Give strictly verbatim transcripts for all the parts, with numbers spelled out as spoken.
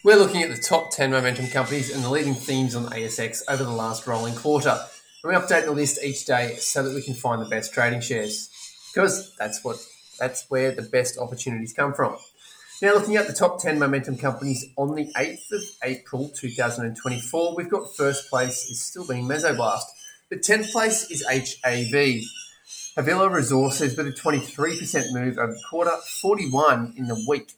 We're looking at the top ten momentum companies and the leading themes on the A S X over the last rolling quarter. And we update the list each day so that we can find the best trading shares, because that's what that's where the best opportunities come from. Now, looking at the top ten momentum companies on the eighth of April two thousand twenty-four, we've got first place is still being Mesoblast. The tenth place is H A V. Havila Resources with a twenty-three percent move over the quarter, forty-one in the week.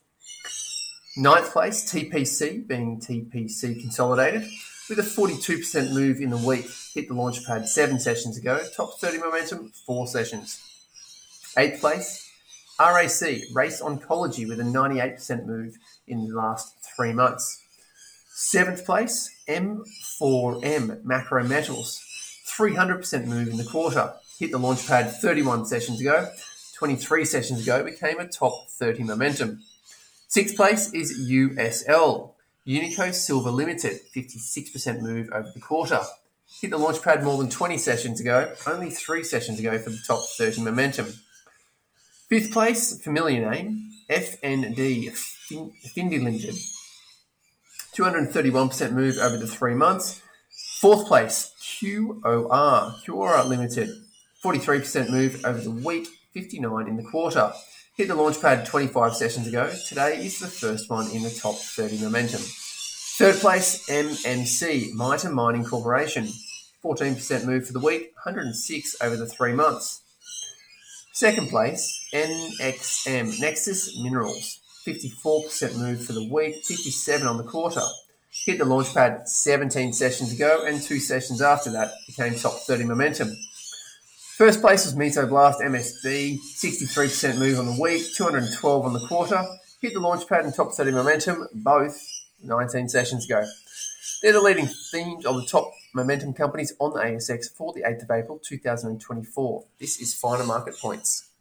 Ninth place, T P C, being T P C Consolidated, with a forty-two percent move in the week. Hit the launch pad seven sessions ago. Top thirty momentum, four sessions. Eighth place, R A C, Race Oncology, with a ninety-eight percent move in the last three months. Seventh place, M four M, Macro Metals, three hundred percent move in the quarter. Hit the launch pad thirty-one sessions ago. twenty-three sessions ago, became a top thirty momentum. Sixth place is U S L, Unico Silver Limited, fifty-six percent move over the quarter. Hit the launch pad more than twenty sessions ago, only three sessions ago for the top thirty momentum. Fifth place, familiar name, F N D, Findi Limited, two hundred thirty-one percent move over the three months. Fourth place, Q O R, Qora Limited, forty-three percent move over the week, fifty-nine in the quarter. Hit the launch pad twenty-five sessions ago. Today is the first one in the top thirty momentum. Third place, M M C, Mitre Mining Corporation, fourteen percent move for the week, one hundred six over the three months. Second place, N X M, Nexus Minerals, fifty-four percent move for the week, fifty-seven on the quarter. Hit the launch pad seventeen sessions ago, and two sessions after that became top thirty momentum. First place was Mesoblast M S B, sixty-three percent move on the week, two hundred twelve on the quarter. Hit the launch pad and top thirty momentum, both nineteen sessions ago. They're the leading themes of the top momentum companies on the A S X for the eighth of April two thousand twenty-four. This is Finer Market Points.